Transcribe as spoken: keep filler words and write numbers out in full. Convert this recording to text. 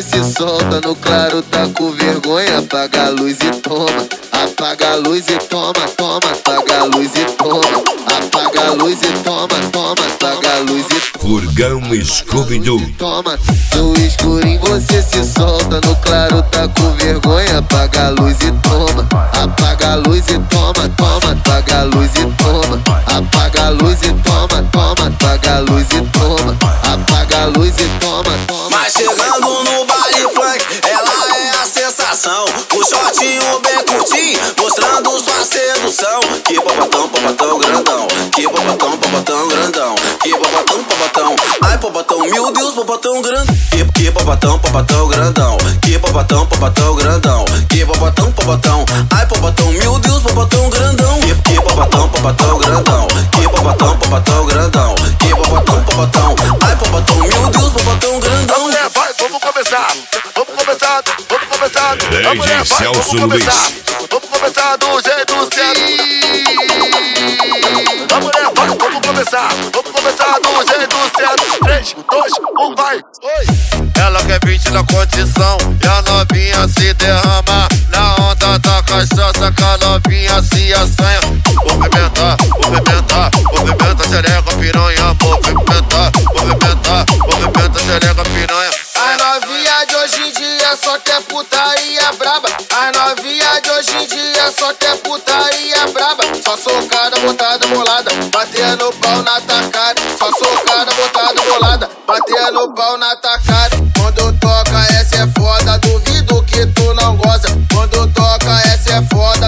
se solta no claro, tá com vergonha. Apaga a luz e toma, apaga a luz e toma, toma, apaga a luz e toma, apaga a luz e toma, toma, apaga a luz e toma. Furgão Scooby-Doo. Toma, no escurinho você se solta, no claro tá com vergonha. Apaga a luz e toma, apaga a luz e toma, toma, apaga a luz e toma, apaga a luz e toma, toma, apaga a luz e toma, apaga a luz e toma, toma. Mas chegando no baile funk, ela é a sensação. O shortinho bem curtinho, mostrando sua sedução. Que popotão, popotão grandão, que popotão, popotão grandão, que popotão, popotão. Ai popotão, meu Deus, popotão grandão. Que, que popotão, popotão grandão, que popotão, popotão grandão, que popotão, popotão. Ai popotão, meu Deus, popotão grandão. Que, que popotão, popotão grandão, que popotão, popotão grandão, que popotão, popotão. Ai popotão, meu Deus, popotão grandão. Mulher, vai, vamos começar, vamos começar, vamos começar. D J Celso Luiz. Vamos começar do jeito certo. A mulher, vai, vamos começar, vamos começar do jeito certo. três, dois, um, vai, oi. Ela quer beat na condição e a novinha se derrama na onda da cachaça, que a novinha se assanha. Movimenta, movimenta, movimenta, xereca, piranha. Movimenta, movimenta, movimenta, xereca, piranha. As novinha de hoje em dia só quer putaria braba. As novinha de hoje em dia só quer putaria braba. Só socada, botada, bolada, batendo no pau na tacada. Só socada, botada, bolada, batendo no pau na tacada. Quando toca essa é foda, duvido que tu não goza. Quando toca essa é foda,